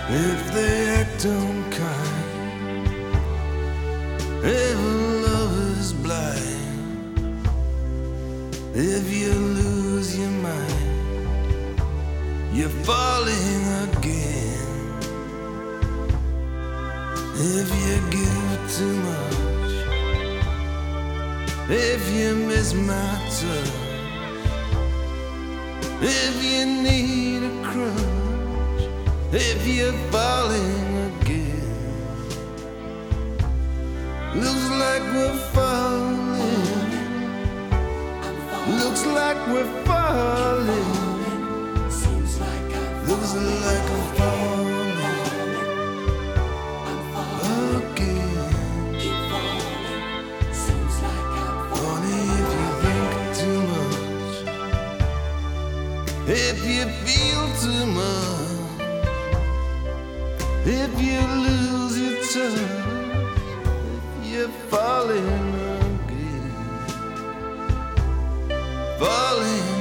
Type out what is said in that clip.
if they act unkind, if love is blind, if you lose your mind, you're falling again. If you give too much, if you miss my touch, if you need a crutch, if you're falling again. Looks like we're falling. Looks like we're falling. Looks like I'm falling again. Only if you think too much, if you feel too much, if you lose your touch, if you're falling again, falling.